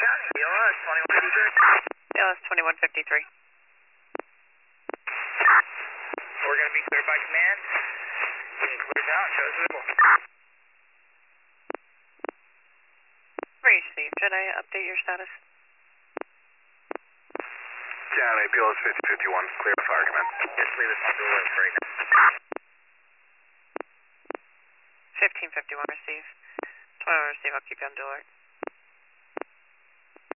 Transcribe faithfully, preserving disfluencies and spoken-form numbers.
County, B L S twenty-one fifty-three. B L S twenty-one fifty-three. We're going to be cleared by command. Getting cleared down, show us visible. Received. Should I update your status? County, B L S fifty fifty-one, clear fire command. Just leave us on the alert right now. fifteen fifty-one receive. twenty-one receive, I'll keep you on the alert.